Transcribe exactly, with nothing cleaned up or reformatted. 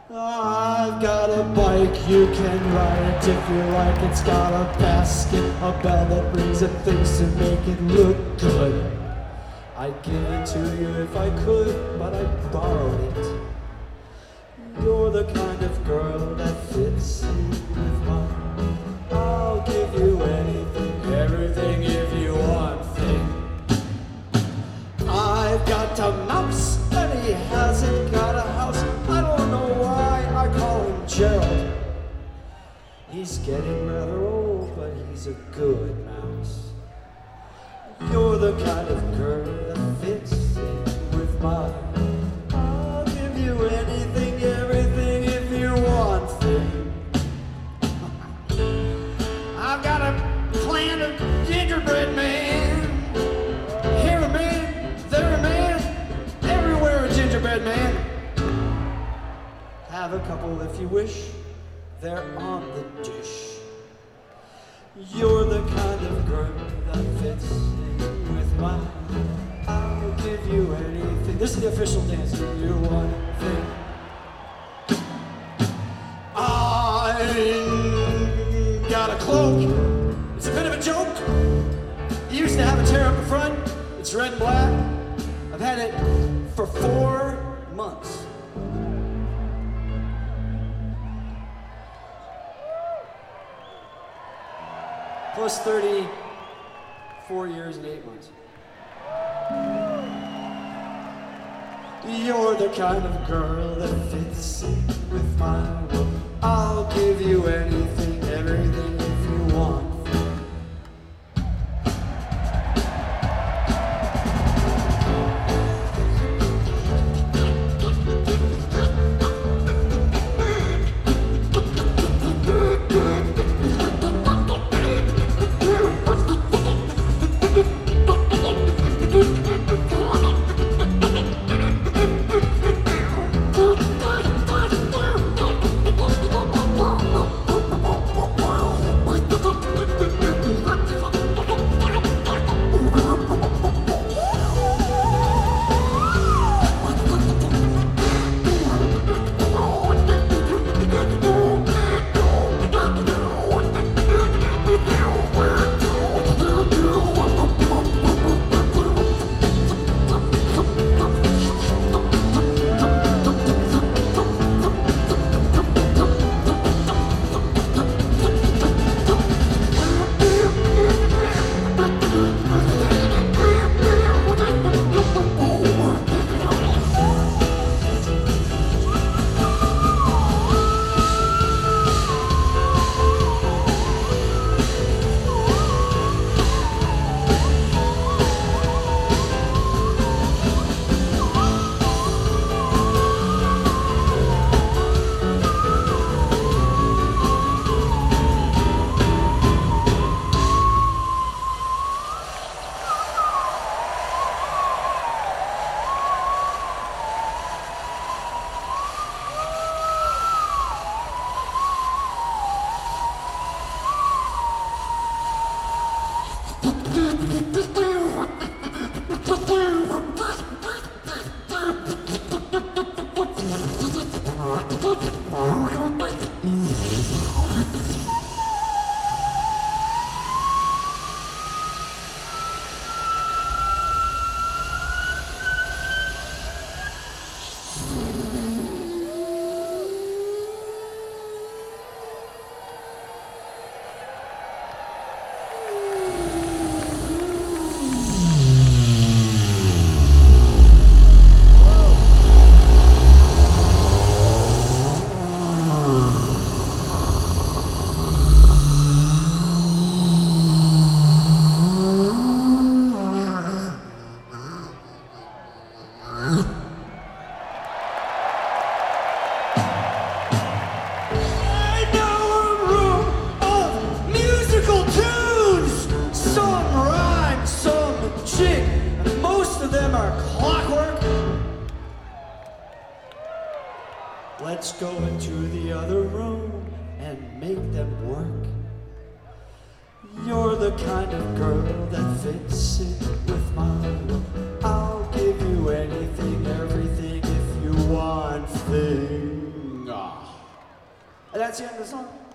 I've got a bike, you can ride it if you like. It's got a basket, a bell that rings and things to make it look good. I'd give it to you if I could, but I borrowed it. You're the kind of girl that fits in with mine. I'll give you anything, everything if you want thing. I've got a mouse and he hasn't got a house. I don't know why I call him Gerald. He's getting rather old, but he's a good mouse. You're the kind of girl that fits in with mine. I'll give you anything, everything if you want thing. I've got a plan of gingerbread man. Here a man, there a man, everywhere a gingerbread man. Have a couple if you wish, they're on the dish. You're the kind of girl that fits in with mine. I'll give you anything. This is the official dance. Give you one thing. I got a cloak. It's a bit of a joke. It used to have a tear up the front. It's red and black. I've had it for four months. Plus thirty-four years and eight months. You're the kind of girl that fits in with my world. I'll give you anything, everything if you want. Let's go into the other room and make them work. You're the kind of girl that fits in with mine. I'll give you anything, everything if you want thing. And that's the end of the song.